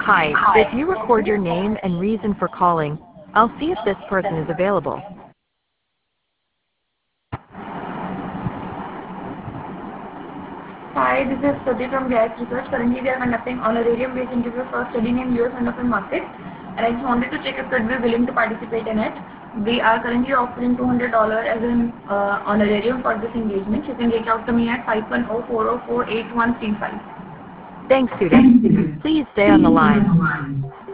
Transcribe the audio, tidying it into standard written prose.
Hi, if you record your name and reason for calling, I'll see if this person is available. Hi, this is Shruti from GAIS Research. Currently, we are conducting honorarium-based interview for a study named US Fund Open Market, and I just wanted to check if you'd be willing to participate in it. We are currently offering $200 as an honorarium for this engagement. You can reach out to me at 510-404-8135. Thanks, student. Please stay on the line.